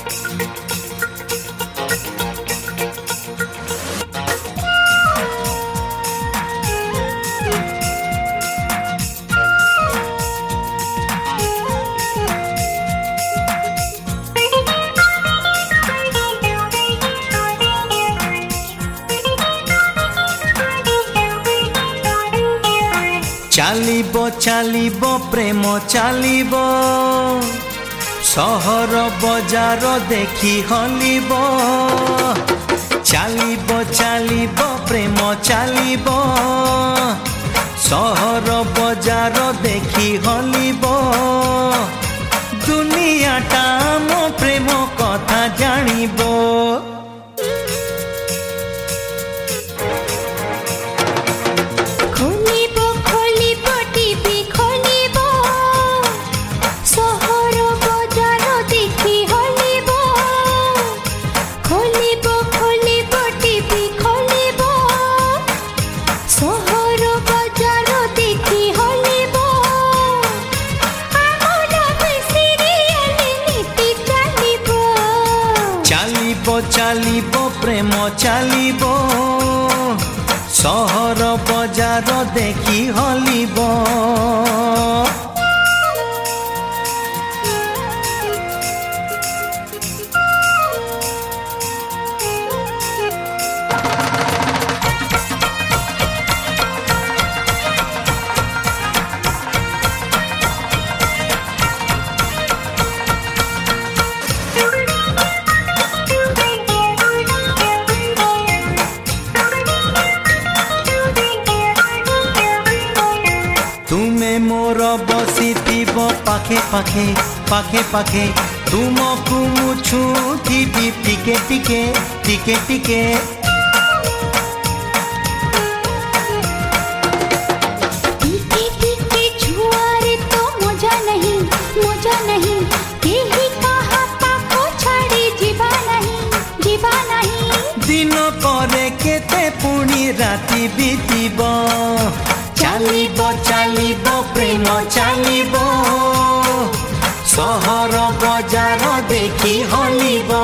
चालिबो चालिबो प्रेम चालिबो सहर बजार देखी हलिबो चालिबो चालिबो प्रेम चालिबो सहर बजार देखी हलिबो दुनियाटा मो प्रेम कथा जानिबो चालिबो प्रेम चालिबो सहर बजार देखी हलिबो तुमे मोर बसिथिब पाखे पाखे पाखे पाखे तुमको मुछुथिबि टिके टिके टिके टिके टिके टिके छुआरे तो मजा नहीं केही कहा पाखो छाड़ी जीवा नहीं दिन परे केते पुणी राति बीतिबो चालिबो चालिबो प्रेम चालिबो सहर बजार देखी हलिबो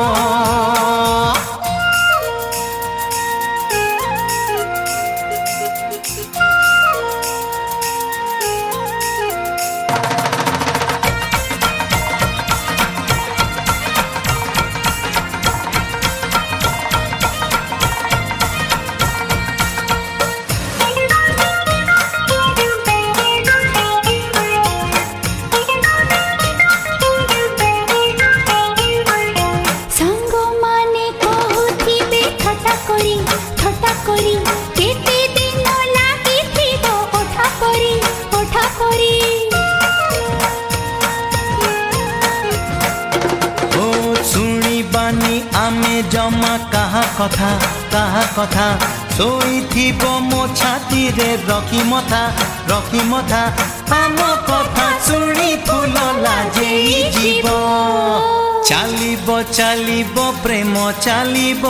आमे जमा कहा कथा सोईथिबो मो छाती रे रखी मथा आम कथा सुनी फूल लाजेई जीवो चालिबो चालिबो प्रेम चालिबो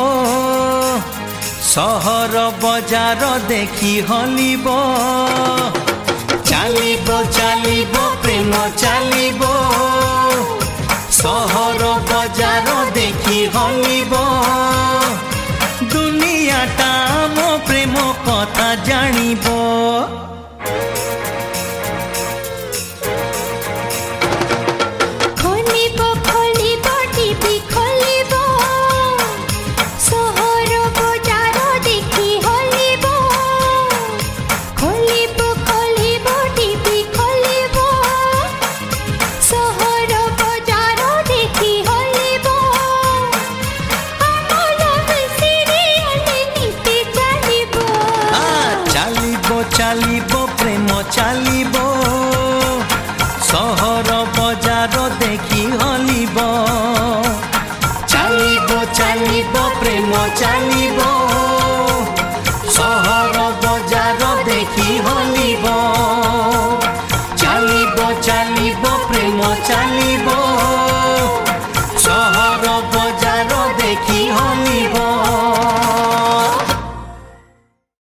सहर बजार देखी हलिबो चालिबो चालिबो प्रेम चालिबो सहर बजार देखी हलिबो दुनियाटा मो प्रेम कथा जानिबो चालिबो प्रेम चालिबो सहर बजार देखी हलिबो चालिबो चालिबो प्रेम चालिबो सहर बजार देखी हलिबो चालिबो चालिबो प्रेम चालिबो